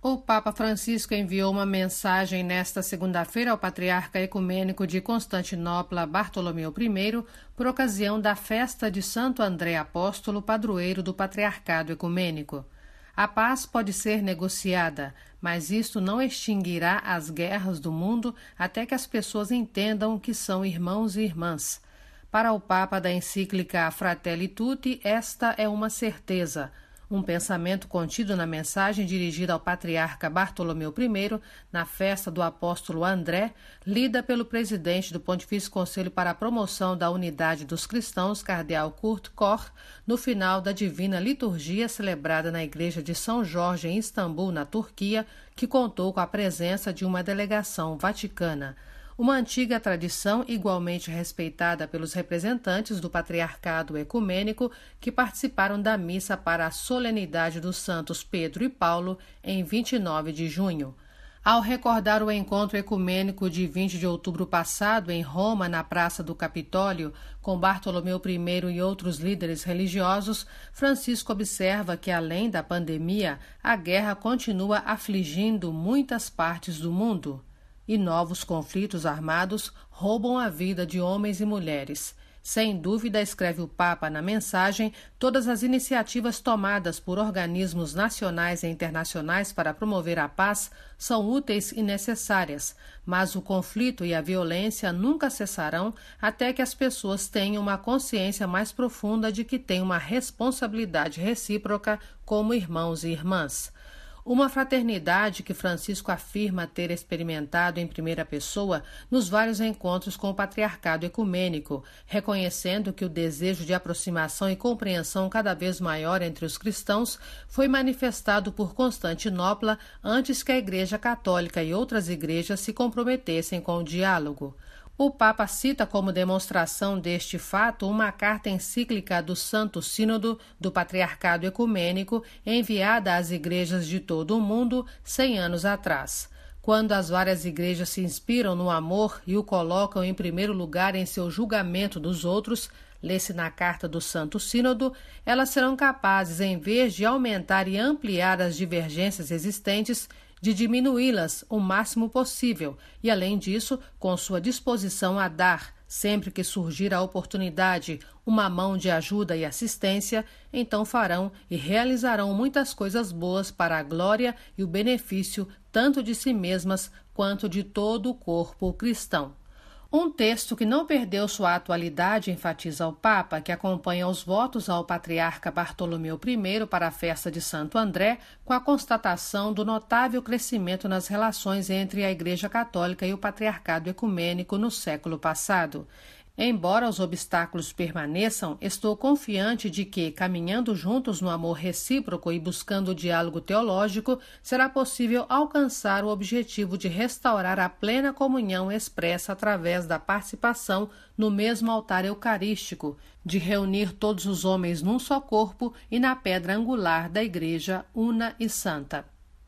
O Papa Francisco enviou uma mensagem nesta segunda-feira ao Patriarca Ecumênico de Constantinopla, Bartolomeu I, por ocasião da festa de Santo André Apóstolo, padroeiro do Patriarcado Ecumênico. A paz pode ser negociada, mas isto não extinguirá as guerras do mundo até que as pessoas entendam que são irmãos e irmãs. Para o Papa da encíclica Fratelli Tutti, esta é uma certeza. Um pensamento contido na mensagem dirigida ao patriarca Bartolomeu I na festa do apóstolo André, lida pelo presidente do Pontifício Conselho para a Promoção da Unidade dos Cristãos, cardeal Kurt Koch, no final da Divina Liturgia celebrada na Igreja de São Jorge em Istambul, na Turquia, que contou com a presença de uma delegação vaticana. Uma antiga tradição igualmente respeitada pelos representantes do Patriarcado Ecumênico que participaram da missa para a solenidade dos santos Pedro e Paulo em 29 de junho. Ao recordar o encontro ecumênico de 20 de outubro passado em Roma, na Praça do Capitólio, com Bartolomeu I e outros líderes religiosos, Francisco observa que, além da pandemia, a guerra continua afligindo muitas partes do mundo. E novos conflitos armados roubam a vida de homens e mulheres. Sem dúvida, escreve o Papa na mensagem, todas as iniciativas tomadas por organismos nacionais e internacionais para promover a paz são úteis e necessárias, mas o conflito e a violência nunca cessarão até que as pessoas tenham uma consciência mais profunda de que têm uma responsabilidade recíproca como irmãos e irmãs. Uma fraternidade que Francisco afirma ter experimentado em primeira pessoa nos vários encontros com o Patriarcado Ecumênico, reconhecendo que o desejo de aproximação e compreensão cada vez maior entre os cristãos foi manifestado por Constantinopla antes que a Igreja Católica e outras igrejas se comprometessem com o diálogo. O Papa cita como demonstração deste fato uma carta encíclica do Santo Sínodo do Patriarcado Ecumênico enviada às igrejas de todo o mundo 100 anos atrás. Quando as várias igrejas se inspiram no amor e o colocam em primeiro lugar em seu julgamento dos outros, lê-se na carta do Santo Sínodo, elas serão capazes, em vez de aumentar e ampliar as divergências existentes, de diminuí-las o máximo possível e, além disso, com sua disposição a dar, sempre que surgir a oportunidade, uma mão de ajuda e assistência, então farão e realizarão muitas coisas boas para a glória e o benefício tanto de si mesmas quanto de todo o corpo cristão. Um texto que não perdeu sua atualidade, enfatiza o Papa, que acompanha os votos ao Patriarca Bartolomeu I para a festa de Santo André, com a constatação do notável crescimento nas relações entre a Igreja Católica e o Patriarcado Ecumênico no século passado. Embora os obstáculos permaneçam, estou confiante de que, caminhando juntos no amor recíproco e buscando o diálogo teológico, será possível alcançar o objetivo de restaurar a plena comunhão expressa através da participação no mesmo altar eucarístico, de reunir todos os homens num só corpo e na pedra angular da Igreja una e santa.